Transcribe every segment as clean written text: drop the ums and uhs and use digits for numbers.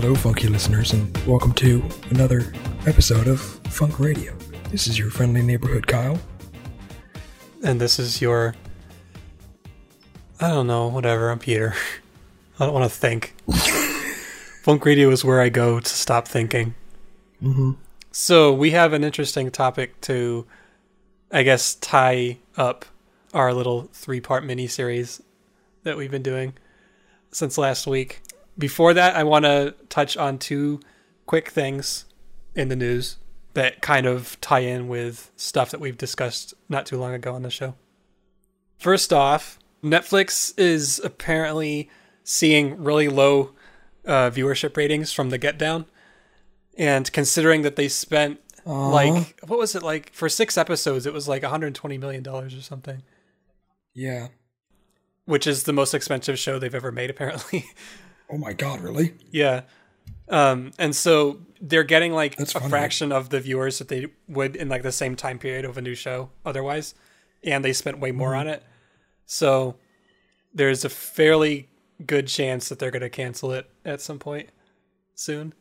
Hello, funky listeners, and welcome to another episode of Funk Radio. This is your friendly neighborhood Kyle. And this is your... I don't know, whatever, I'm Peter. I don't want to think. Funk Radio is where I go to stop thinking. Mm-hmm. So we have an interesting topic to, I guess, tie up our little 3-part mini-series that we've been doing since last week. Before that, I want to touch on 2 quick things in the news that kind of tie in with stuff that we've discussed not too long ago on the show. First off, Netflix is apparently seeing really low viewership ratings from the Get Down. And considering that they spent like, what was it like? For 6 episodes, it was like $120 million or something. Yeah. Which is the most expensive show they've ever made, apparently. Oh my god, really? Yeah. And so they're getting like That's a funny. fraction of the viewers that they would in like the same time period of a new show otherwise. And they spent way more on it. So there's a fairly good chance that they're going to cancel it at some point soon.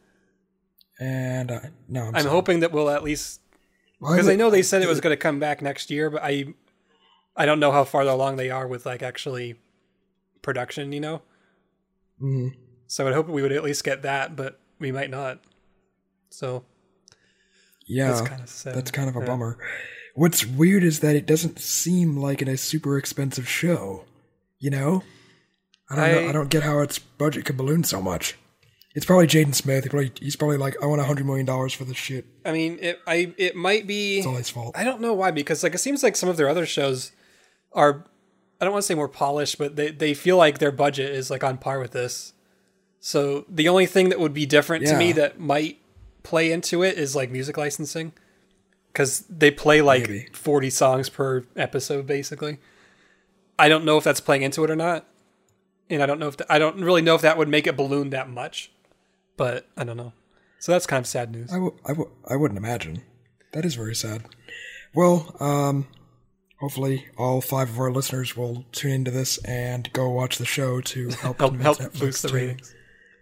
And no, I'm hoping that we'll at least, because I know they said it was going to come back next year, but I don't know how far along they are with like actually production, you know? Mm-hmm. So I would hope we would at least get that, but we might not. So Yeah, that's kind of sad. that's kind of a bummer. What's weird is that it doesn't seem like a super expensive show. You know? I don't know. I don't get how its budget could balloon so much. It's probably Jaden Smith. He's probably like, I want $100 million for this shit. I mean, it might be... It's all his fault. I don't know why, because like it seems like some of their other shows are, I don't want to say more polished, but they feel like their budget is like on par with this. So the only thing that would be different to me that might play into it is like music licensing. Because they play like 40 songs per episode, basically. I don't know if that's playing into it or not. And I don't know if I don't really know if that would make it balloon that much. But I don't know. So that's kind of sad news. I wouldn't imagine. That is very sad. Well, hopefully all 5 of our listeners will tune into this and go watch the show to help Netflix boost the ratings.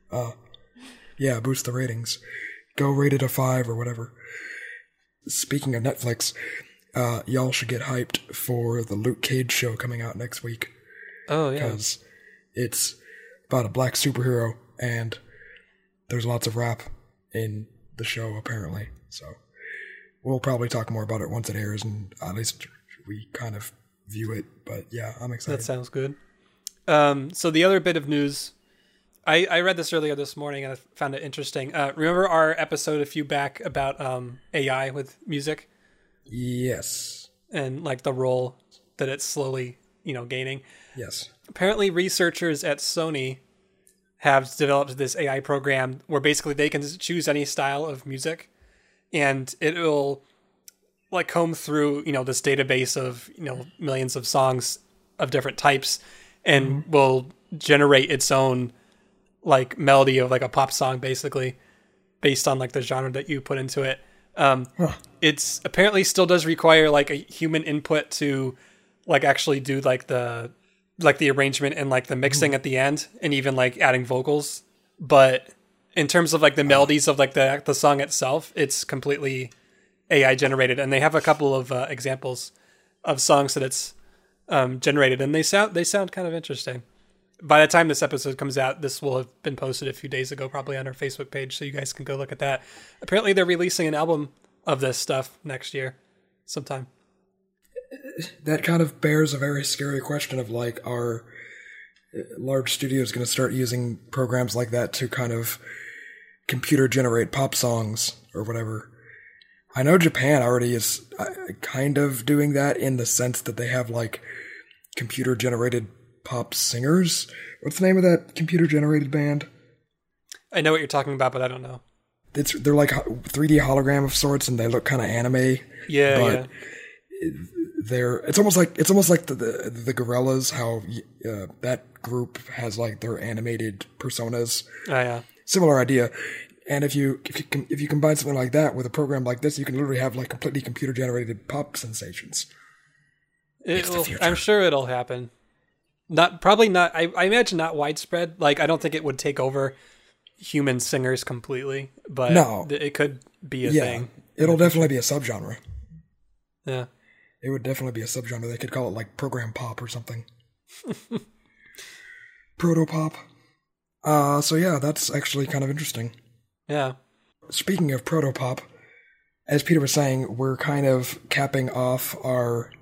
Yeah, boost the ratings. Go rate it a 5 or whatever. Speaking of Netflix, y'all should get hyped for the Luke Cage show coming out next week. Oh, yeah. Because it's about a black superhero, and there's lots of rap in the show, apparently. So we'll probably talk more about it once it airs, and at least we kind of view it. But yeah, I'm excited. That sounds good. So the other bit of news, I read this earlier this morning, and I found it interesting. Remember our episode a few back about AI with music? Yes. And like the role that it's slowly, gaining. Yes. Apparently researchers at Sony have developed this AI program where basically they can choose any style of music, and it will like comb through, this database of, millions of songs of different types, and will generate its own like melody of like a pop song, basically based on like the genre that you put into it. It's apparently still does require like a human input to like actually do like the arrangement and like the mixing at the end, and even like adding vocals. But in terms of like the melodies of like the song itself, it's completely AI generated. And they have a couple of examples of songs that it's generated, and they sound kind of interesting. By the time this episode comes out, this will have been posted a few days ago, probably on our Facebook page, so you guys can go look at that. Apparently they're releasing an album of this stuff next year sometime. That kind of bears a very scary question of like, are large studios going to start using programs like that to kind of computer generate pop songs or whatever? I know Japan already is kind of doing that in the sense that they have like computer generated pop singers. What's the name of that computer generated band? I know what you're talking about, but I don't know. They're like 3D hologram of sorts, and they look kind of anime. Yeah, It's almost like the Gorillaz, how that group has like their animated personas. Oh yeah, similar idea. And if you combine something like that with a program like this, you can literally have like completely computer generated pop sensations. I'm sure it'll happen. Probably not. I imagine not widespread. Like I don't think it would take over, human singers completely, but No. it could be a Yeah, thing. it'll definitely be a subgenre. Yeah. It would definitely be a subgenre. They could call it like program pop or something. Proto pop. So yeah, that's actually kind of interesting. Yeah. Speaking of proto pop, as Peter was saying, we're kind of capping off our,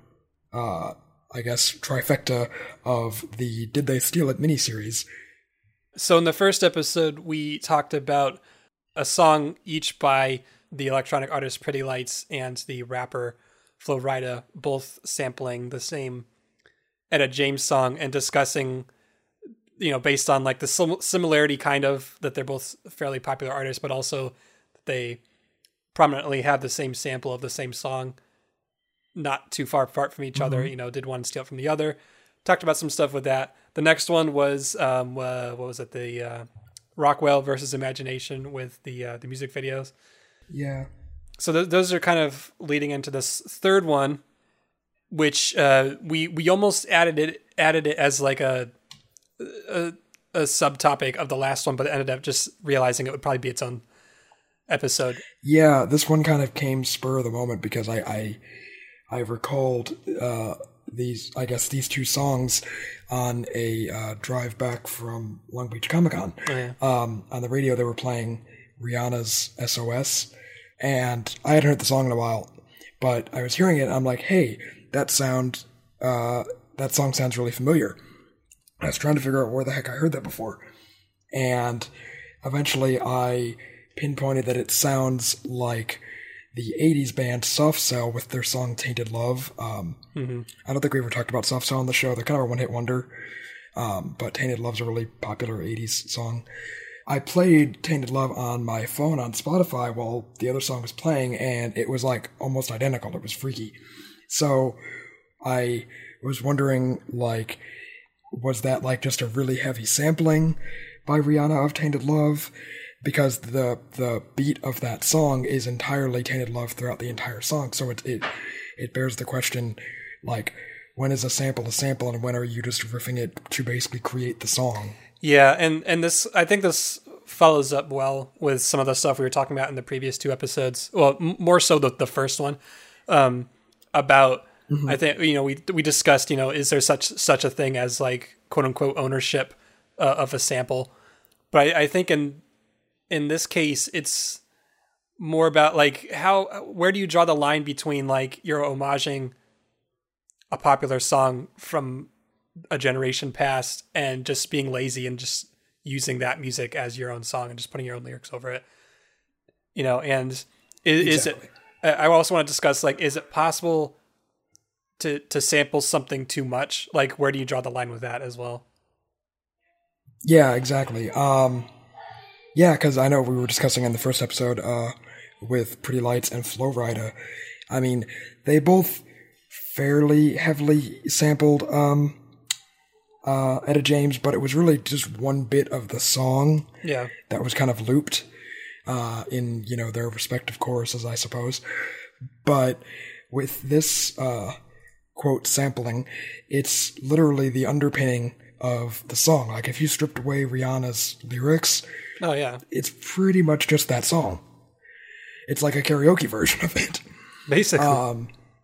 I guess, trifecta of the Did They Steal It miniseries. So in the first episode, we talked about a song each by the electronic artist Pretty Lights and the rapper Flo Rida, both sampling the same Etta James song and discussing, based on like the similarity kind of that they're both fairly popular artists, but also they prominently have the same sample of the same song, not too far apart from each other. Did one steal from the other? Talked about some stuff with that. The next one was what was it? The Rockwell versus Imagination with the music videos. Yeah. So those are kind of leading into this third one, which we almost added it as like a subtopic of the last one, but ended up just realizing it would probably be its own episode. Yeah, this one kind of came spur of the moment because I recalled these two songs on a drive back from Long Beach Comic Con. Oh, yeah. On the radio, they were playing Rihanna's SOS, and I hadn't heard the song in a while, but I was hearing it, and I'm like, hey, that song sounds really familiar. I was trying to figure out where the heck I heard that before, and eventually I pinpointed that it sounds like the 80s band Soft Cell with their song Tainted Love. I don't think we ever talked about Soft Cell on the show. They're kind of a one-hit wonder, but Tainted Love's a really popular 80s song. I played Tainted Love on my phone on Spotify while the other song was playing, and it was like almost identical. It was freaky. So I was wondering, like, was that like just a really heavy sampling by Rihanna of Tainted Love? Because the beat of that song is entirely Tainted Love throughout the entire song. So it bears the question, like, when is a sample and when are you just riffing it to basically create the song? Yeah, and this, I think this follows up well with some of the stuff we were talking about in the previous two episodes. Well, more so the first one, about, I think, we discussed, is there such a thing as like quote unquote ownership of a sample? But I think in this case, it's more about like where do you draw the line between like you're homaging a popular song from a generation past and just being lazy and just using that music as your own song and just putting your own lyrics over it, and is Exactly. it, I also want to discuss, like, is it possible to sample something too much? Like, where do you draw the line with that as well? Yeah, exactly. Yeah, because I know we were discussing in the first episode with Pretty Lights and Flo Rida. I mean, they both fairly heavily sampled Etta James, but it was really just one bit of the song that was kind of looped in, their respective choruses, I suppose. But with this quote sampling, it's literally the underpinning of the song. Like, if you stripped away Rihanna's lyrics, oh yeah, it's pretty much just that song. It's like a karaoke version of it, basically.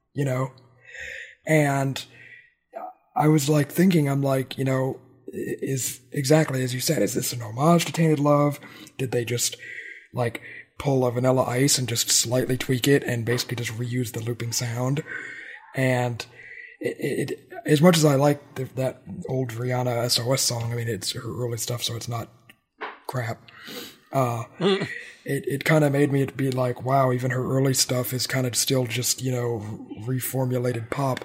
And I was like thinking, I'm like, is exactly as you said, is this an homage to Tainted Love? Did they just like pull a Vanilla Ice and just slightly tweak it and basically just reuse the looping sound? And it as much as I like that old Rihanna SOS song, I mean, it's her early stuff, so it's not crap. It kind of made me be like, wow, even her early stuff is kind of still just, reformulated pop.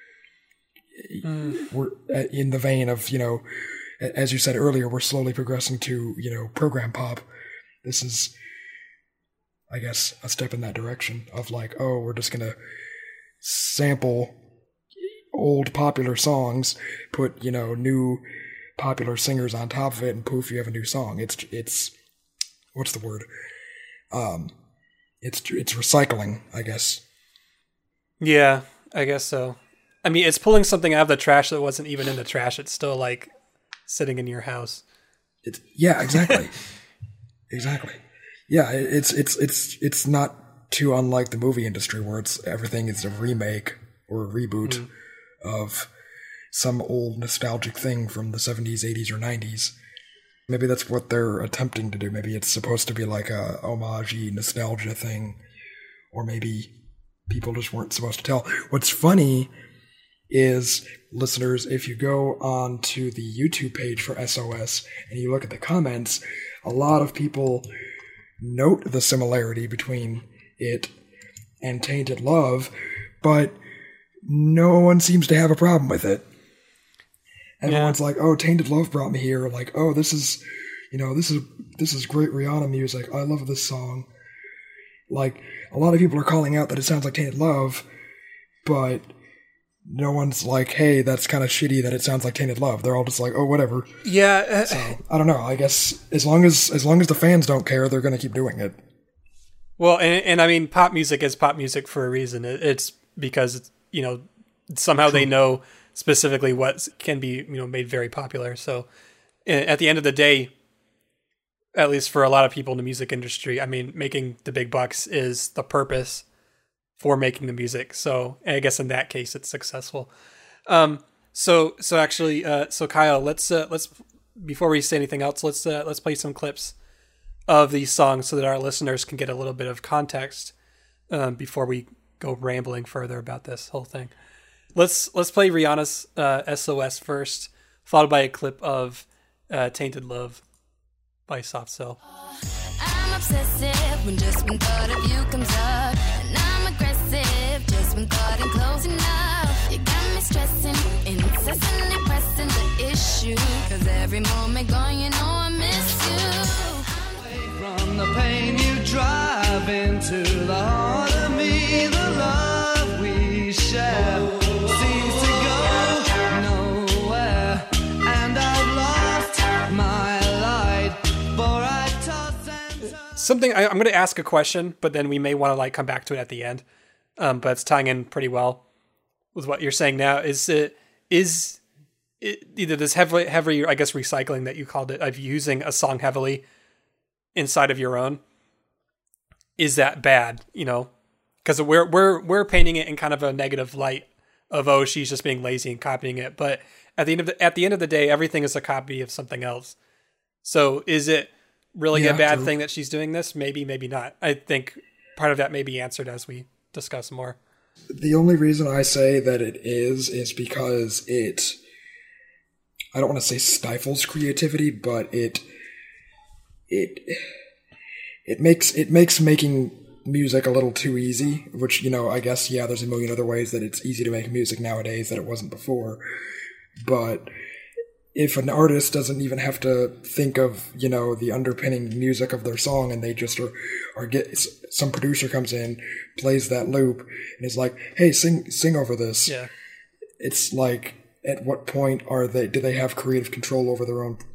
We're in the vein of, as you said earlier, we're slowly progressing to, program pop. This is, I guess, a step in that direction of like, oh, we're just going to sample old popular songs, put, new popular singers on top of it, and poof, you have a new song. It's what's the word? It's recycling, I guess. Yeah, I guess so. I mean, it's pulling something out of the trash that wasn't even in the trash. It's still like sitting in your house. Yeah, exactly. Exactly. Yeah, it's not too unlike the movie industry where everything is a remake or a reboot of some old nostalgic thing from the 70s, 80s, or 90s. Maybe that's what they're attempting to do. Maybe it's supposed to be like a homage-y nostalgia thing, or maybe people just weren't supposed to tell. What's funny is, listeners, if you go on to the YouTube page for SOS and you look at the comments, a lot of people note the similarity between it and Tainted Love, but no one seems to have a problem with it. Everyone's like, oh, Tainted Love brought me here. Like, oh, this is great Rihanna music. I love this song. Like, a lot of people are calling out that it sounds like Tainted Love, but no one's like, hey, that's kind of shitty that it sounds like Tainted Love. They're all just like, oh, whatever. Yeah. So, I don't know. I guess as long as the fans don't care, they're going to keep doing it. Well, and I mean, pop music is pop music for a reason. It's because, somehow they know specifically what can be, made very popular. So at the end of the day, at least for a lot of people in the music industry, I mean, making the big bucks is the purpose for making the music. So I guess in that case, it's successful. So Kyle, let's before we say anything else, let's play some clips of these songs so that our listeners can get a little bit of context before we go rambling further about this whole thing. Let's play Rihanna's SOS first, followed by a clip of Tainted Love by Soft Cell. I'm obsessive when just one thought of you comes up, and I'm aggressive just when thought ain't close enough. You got me stressing, incessantly pressing the issue, 'cause every moment gone, I miss you. From the pain you drive into the heart of me, the love we share seems to go nowhere, and I've lost my light, for I toss and turn. Something I'm going to ask a question, but then we may want to come back to it at the end. But it's tying in pretty well with what you're saying now. Is it either this heavy, I guess, recycling that you called it, of using a song heavily inside of your own? Is that bad? Because we're painting it in kind of a negative light of, oh, she's just being lazy and copying it. But at the end of the day, everything is a copy of something else. So is it really a bad thing that she's doing this? Maybe, maybe not. I think part of that may be answered as we discuss more. The only reason I say that it is because I don't want to say stifles creativity, but it makes making music a little too easy, which, I guess, there's a million other ways that it's easy to make music nowadays that it wasn't before. But if an artist doesn't even have to think of, the underpinning music of their song, and they just some producer comes in, plays that loop, and is like, hey, sing over this. Yeah. It's like, at what point do they have creative control over their own,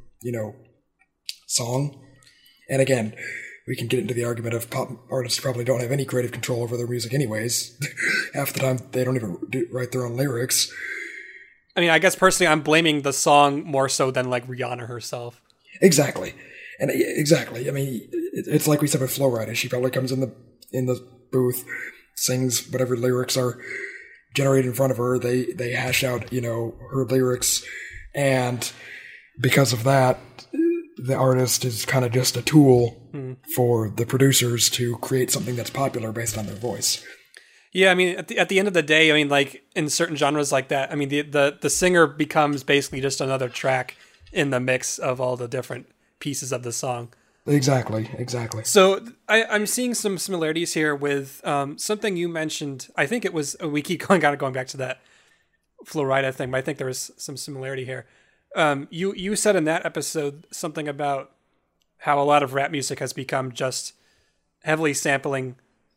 song? And again, we can get into the argument of pop artists probably don't have any creative control over their music anyways. Half the time, they don't even write their own lyrics. I mean, I guess personally, I'm blaming the song more so than Rihanna herself. Exactly. Exactly. I mean, it's like we said with Flo Rida. She probably comes in the booth, sings whatever lyrics are generated in front of her. They hash out, her lyrics. And because of that, the artist is kind of just a tool for the producers to create something that's popular based on their voice. Yeah, I mean, at the end of the day, I mean, in certain genres like that, I mean, the singer becomes basically just another track in the mix of all the different pieces of the song. Exactly. So I'm seeing some similarities here with something you mentioned. I think it was, we keep going back to that Flo Rida thing, but I think there was some similarity here. You said in that episode something about how a lot of rap music has become just heavily sampling,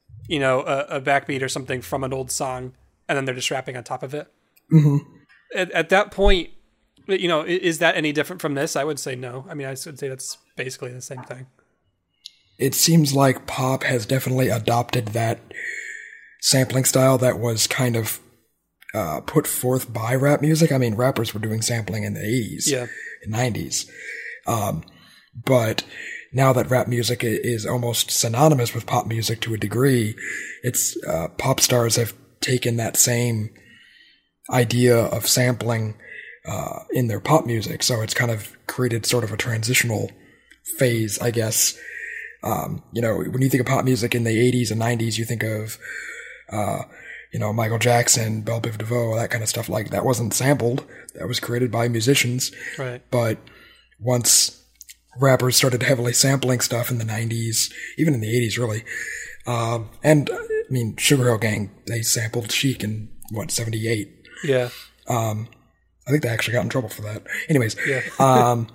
a backbeat or something from an old song, and then they're just rapping on top of it. Mm-hmm. At that point, is that any different from this? I would say no. I mean, I would say that's basically the same thing. It seems like pop has definitely adopted that sampling style that was kind of put forth by rap music. I mean, rappers were doing sampling in the 80s and 90s. But now that rap music is almost synonymous with pop music to a degree, it's pop stars have taken that same idea of sampling in their pop music, so it's kind of created sort of a transitional phase, I guess. You know, when you think of pop music in the 80s and 90s, you think of, you know, Michael Jackson, Belle Biv DeVoe, that kind of stuff. Like, that wasn't sampled. That was created by musicians. Right. But once rappers started heavily sampling stuff in the 90s, even in the 80s, really, and, I mean, Sugar Hill Gang, they sampled Chic in, 78? Yeah. I think they actually got in trouble for that. Anyways, Yeah.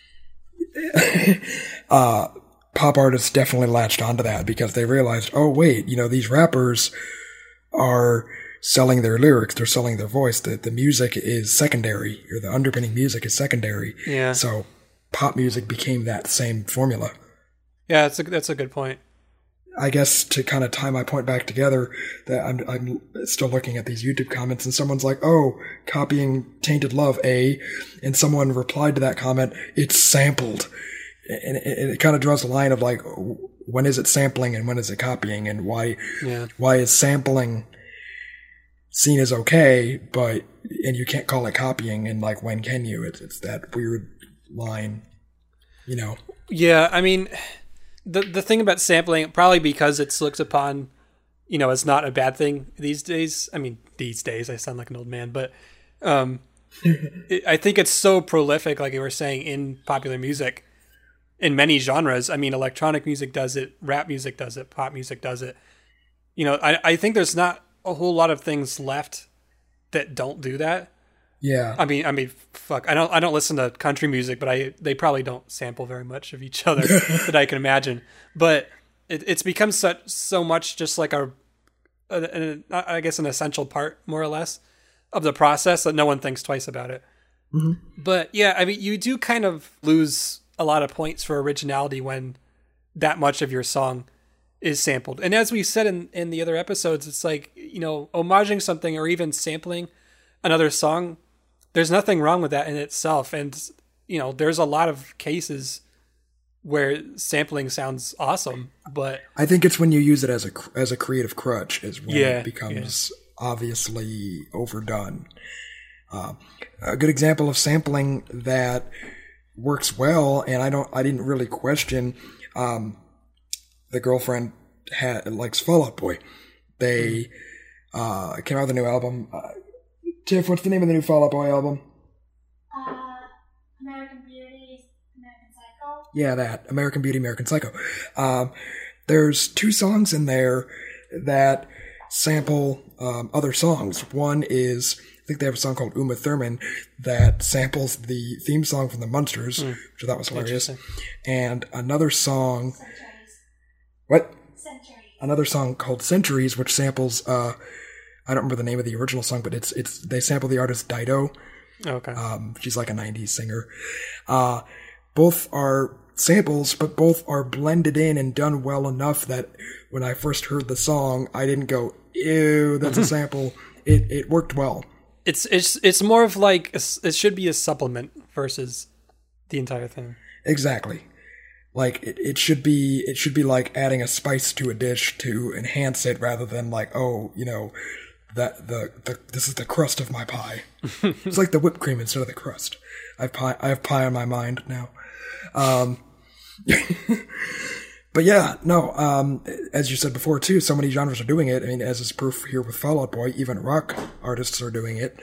Pop artists definitely latched onto that because they realized, oh wait, you know, these rappers are selling their lyrics, they're selling their voice. The music is secondary, or the underpinning music is secondary. Yeah. So pop music became that same formula. Yeah, that's a good point. I guess to kind of tie my point back together, that I'm still looking at these YouTube comments, and someone's like, "Oh, copying Tainted Love, and someone replied to that comment, "It's sampled," and it kind of draws a line of like, when is it sampling and when is it copying, and why is sampling seen as okay, and you can't call it copying, and like when can you? It's that weird line, you know? Yeah, I mean, the thing about sampling, probably because it's looked upon, you know, as not a bad thing these days. I mean, these days, I sound like an old man, but I think it's so prolific, like you were saying, in popular music, in many genres. I mean, electronic music does it, rap music does it, pop music does it. You know, I think there's not a whole lot of things left that don't do that. Yeah. I mean, fuck. I don't listen to country music, but they probably don't sample very much of each other that I can imagine. But it's become so much just like I guess an essential part, more or less, of the process that no one thinks twice about it. Mm-hmm. But yeah, I mean, you do kind of lose a lot of points for originality when that much of your song is sampled. And as we said in the other episodes, it's like, you know, homaging something or even sampling another song, there's nothing wrong with that in itself. And, you know, there's a lot of cases where sampling sounds awesome, but I think it's when you use it as a creative crutch is when Yeah, it becomes obviously overdone. A good example of sampling that works well, and I didn't really question. The girlfriend likes Fall Out Boy. They came out with a new album. Tiff, what's the name of the new Fall Out Boy album? American Beauty, American Psycho. Yeah, that. American Beauty, American Psycho. There's 2 songs in there that sample other songs. One is, I think they have a song called Uma Thurman that samples the theme song from the Munsters, which I thought was hilarious. And another song... What? Centuries. Another song called Centuries, which samples... I don't remember the name of the original song, but they sample the artist Dido. okay. She's like a 90s singer. Both are samples, but both are blended in and done well enough that when I first heard the song, I didn't go, ew, that's a sample. It worked well. It's more of like, it should be a supplement versus the entire thing. Exactly. Like it should be like adding a spice to a dish to enhance it rather than like, oh, you know, that this is the crust of my pie. It's like the whipped cream instead of the crust. I have pie on my mind now. But yeah, no, as you said before too, so many genres are doing it. I mean, as is proof here with Fall Out Boy, even rock artists are doing it.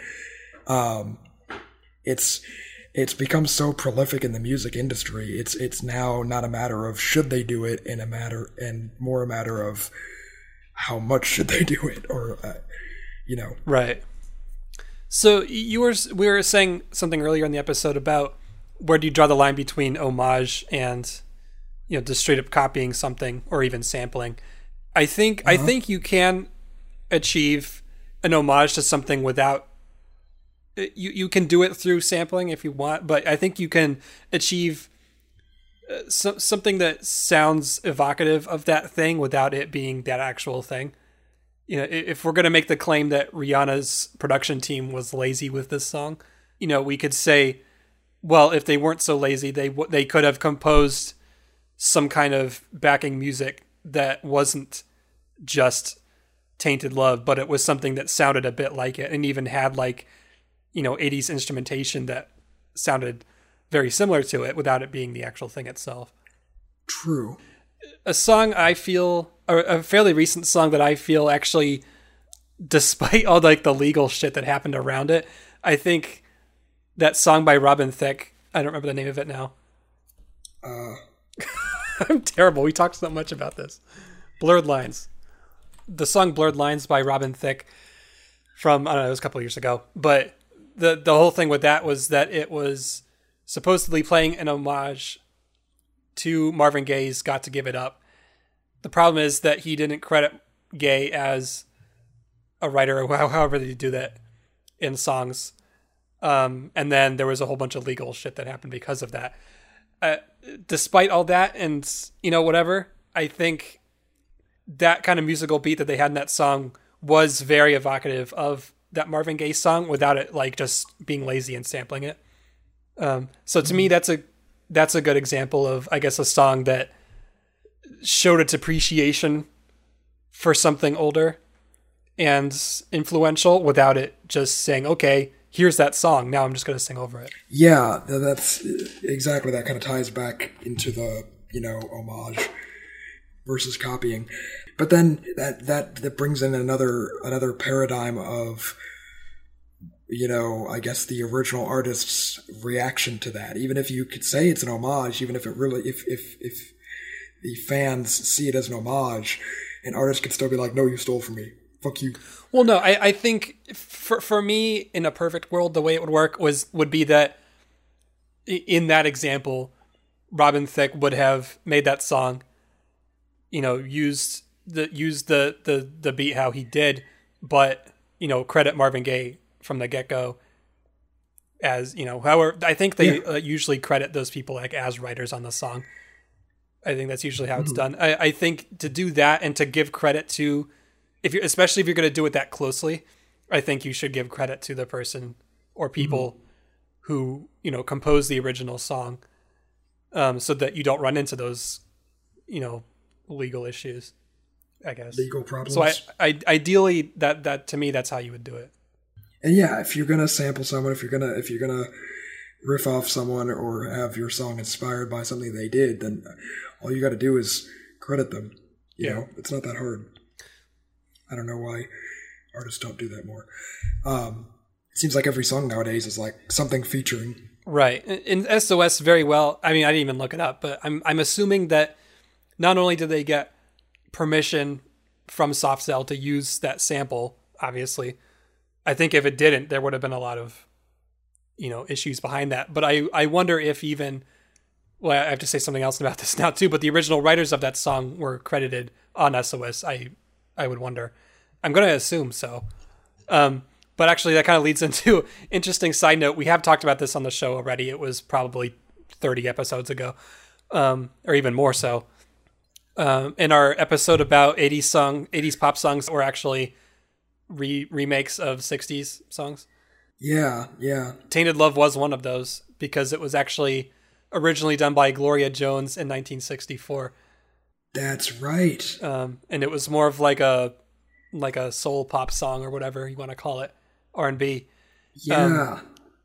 It's become so prolific in the music industry. It's now not a matter of should they do it, and more a matter of how much should they do it, or you know. Right. So we were saying something earlier in the episode about where do you draw the line between homage and, you know, just straight up copying something or even sampling. I think you can achieve an homage to something without. You can do it through sampling if you want, but I think you can achieve something that sounds evocative of that thing without it being that actual thing. You know, if we're going to make the claim that Rihanna's production team was lazy with this song, you know, we could say, well, if they weren't so lazy, they could have composed some kind of backing music that wasn't just Tainted Love, but it was something that sounded a bit like it and even had like, 80s instrumentation that sounded very similar to it without it being the actual thing itself. True. A song I feel, or a fairly recent song that I feel actually, despite all like the legal shit that happened around it, I think that song by Robin Thicke, I don't remember the name of it now. I'm terrible. We talked so much about this. Blurred Lines. The song Blurred Lines by Robin Thicke from, I don't know, it was a couple of years ago. But the whole thing with that was that it was supposedly playing an homage to Marvin Gaye's Got to Give It Up. The problem is that he didn't credit Gaye as a writer, or however they do that in songs. And then there was a whole bunch of legal shit that happened because of that. Despite all that and, whatever, I think that kind of musical beat that they had in that song was very evocative of that Marvin Gaye song without it like just being lazy and sampling it. So to me, that's a good example of, I guess, a song that showed its appreciation for something older and influential without it just saying, okay, here's that song, now I'm just going to sing over it. Yeah, that's exactly, that kind of ties back into the, homage versus copying. But then that brings in another paradigm of, I guess the original artist's reaction to that. Even if you could say it's an homage, even if it really, if the fans see it as an homage, an artist could still be like, no, you stole from me. Fuck you. Well, no, I think for me, in a perfect world, the way it would work would be that in that example, Robin Thicke would have made that song, used the beat how he did, but credit Marvin Gaye from the get-go as, however, I think they usually credit those people like as writers on the song. I think that's usually how it's done. I think to do that and to give credit to, especially if you're going to do it that closely, I think you should give credit to the person or people who, composed the original song, so that you don't run into those, legal issues, I guess. Legal problems. So I ideally that to me, that's how you would do it. And yeah, if you're gonna sample someone, if you're gonna riff off someone or have your song inspired by something they did, then all you got to do is credit them. You know, it's not that hard. I don't know why artists don't do that more. It seems like every song nowadays is like something featuring. Right. In SOS, very well. I mean, I didn't even look it up, but I'm assuming that not only did they get permission from Soft Cell to use that sample, obviously, I think if it didn't, there would have been a lot of, issues behind that. But I wonder if even, well, I have to say something else about this now too, but the original writers of that song were credited on SOS. I would wonder. I'm going to assume so. But actually, that kind of leads into interesting side note. We have talked about this on the show already. It was probably 30 episodes ago, or even more so. In our episode about 80s pop songs, or actually remakes of 60s songs. Yeah. Tainted Love was one of those because it was actually originally done by Gloria Jones in 1964. That's right. And it was more of like a soul pop song or whatever you want to call it, R&B. Yeah.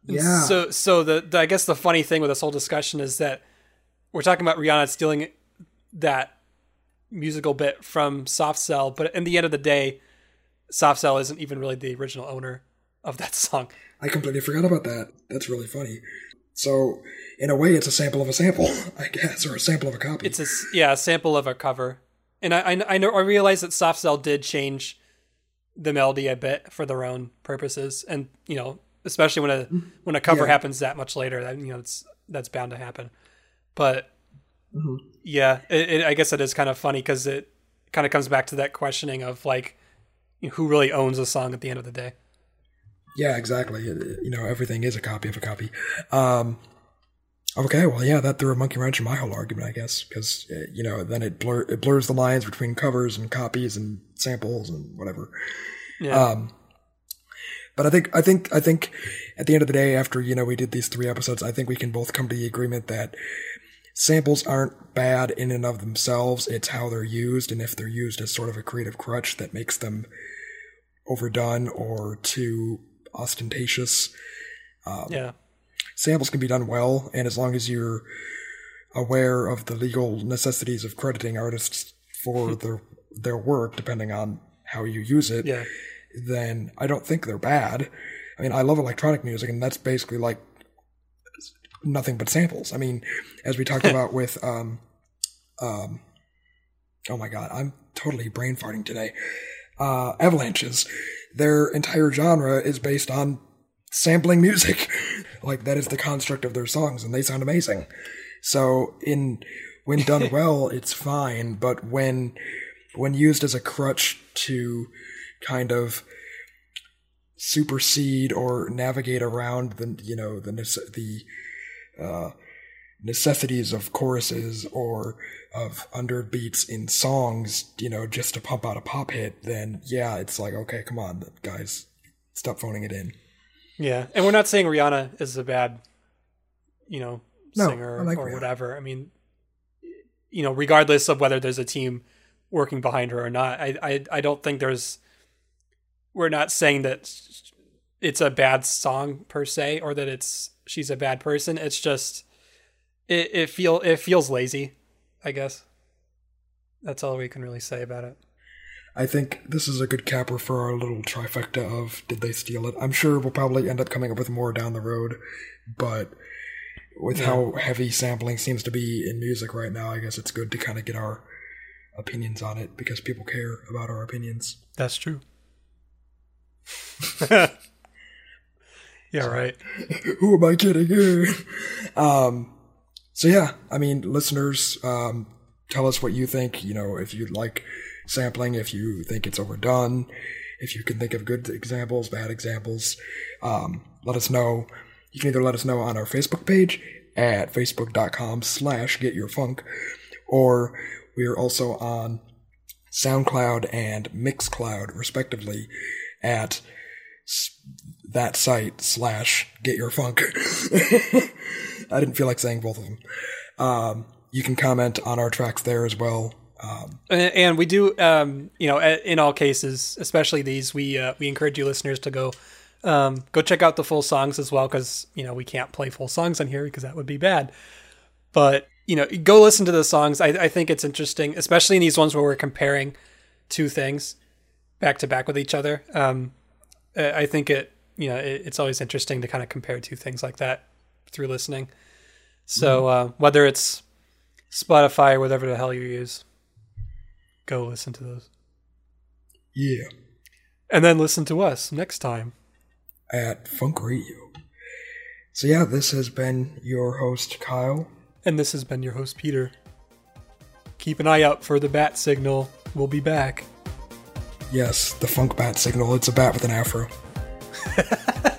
So the I guess the funny thing with this whole discussion is that we're talking about Rihanna stealing that musical bit from Soft Cell, but in the end of the day, Soft Cell isn't even really the original owner of that song. I completely forgot about that. That's really funny. So, in a way, it's a sample of a sample, I guess, or a sample of a copy. It's a sample of a cover. And I realize that Soft Cell did change the melody a bit for their own purposes, and especially when a cover happens that much later, that that's bound to happen. But I guess it is kind of funny because it kind of comes back to that questioning of like, who really owns a song at the end of the day. Yeah, exactly. Everything is a copy of a copy. Okay, well, yeah, that threw a monkey wrench in my whole argument, I guess, because then it blurs the lines between covers and copies and samples and whatever. Yeah. But I think at the end of the day, after we did these 3 episodes, I think we can both come to the agreement that samples aren't bad in and of themselves. It's how they're used, and if they're used as sort of a creative crutch that makes them overdone or too ostentatious. Yeah. Samples can be done well, and as long as you're aware of the legal necessities of crediting artists for their work, depending on how you use it, Yeah. then I don't think they're bad. I mean, I love electronic music, and that's basically like nothing but samples. I mean, as we talked about with, oh my god, I'm totally brain farting today. Avalanches. Their entire genre is based on sampling music. Like, that is the construct of their songs, and they sound amazing. So, when done well, it's fine, but when used as a crutch to kind of supersede or navigate around the necessities of choruses or of underbeats in songs, just to pump out a pop hit, then yeah, it's like, okay, come on, guys, stop phoning it in. Yeah, and we're not saying Rihanna is a bad, singer I like or Rihanna. whatever. I mean, regardless of whether there's a team working behind her or not, I don't think we're not saying that it's a bad song per se, or that she's a bad person. It's just it feels lazy, I guess. That's all we can really say about it. I think this is a good capper for our little trifecta of did they steal it? I'm sure we'll probably end up coming up with more down the road, but with how heavy sampling seems to be in music right now, I guess it's good to kind of get our opinions on it because people care about our opinions. That's true. Yeah, right. Who am I kidding here? So yeah, I mean, listeners, tell us what you think, if you like sampling, if you think it's overdone, if you can think of good examples, bad examples, let us know. You can either let us know on our Facebook page at facebook.com/getyourfunk, or we are also on SoundCloud and Mixcloud, respectively, at that site /getyourfunk. I didn't feel like saying both of them. You can comment on our tracks there as well. And we do, in all cases, especially these, we encourage you listeners to go check out the full songs as well, because we can't play full songs on here because that would be bad. But go listen to the songs. I think it's interesting, especially in these ones where we're comparing two things back to back with each other. I think it's always interesting to kind of compare two things like that through listening. So whether it's Spotify or whatever the hell you use, go listen to those. Yeah. And then listen to us next time at Funk Radio. So yeah, this has been your host, Kyle. And this has been your host, Peter. Keep an eye out for the bat signal. We'll be back. Yes, the funk bat signal. It's a bat with an afro.